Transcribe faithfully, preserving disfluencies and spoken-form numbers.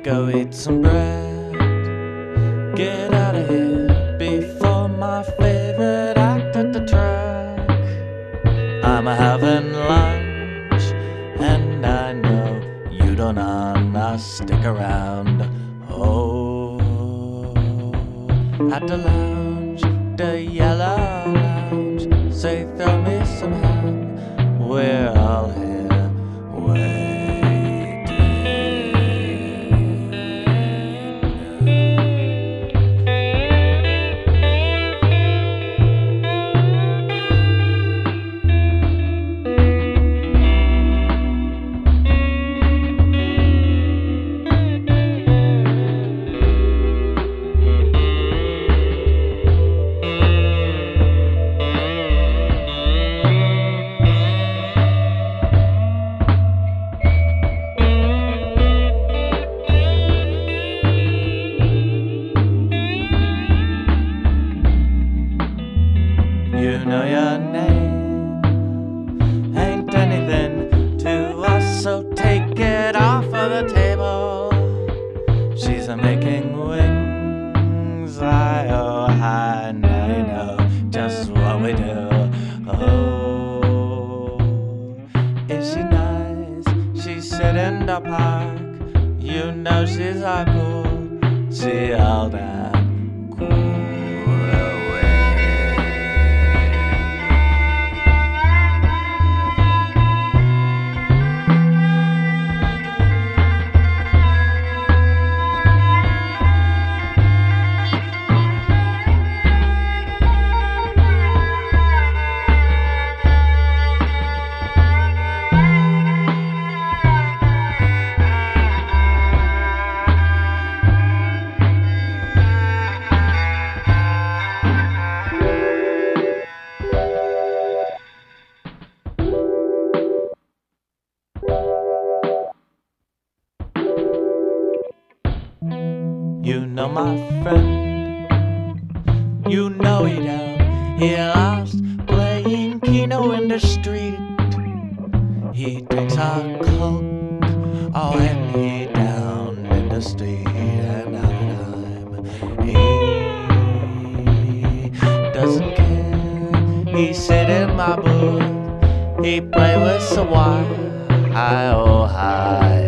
Go eat some bread, get out of here before my favorite act at the track. I'm having lunch and I know you don't wanna stick around. Oh, at the lounge, the yellow lounge, say throw me some ham, we're all here waiting. You know your name ain't anything to us, so take it off of the table. She's a making wings, I oh I now you know just what we do. Oh, is she nice? She's sitting in the park. You know she's a cool. She all that cool. You know my friend, you know he down, he lost playing Keno in the street. He drinks a Coke, oh and he down in the street and Anaheim. He doesn't care, he sit in my booth, he play with the wire, hi oh hi.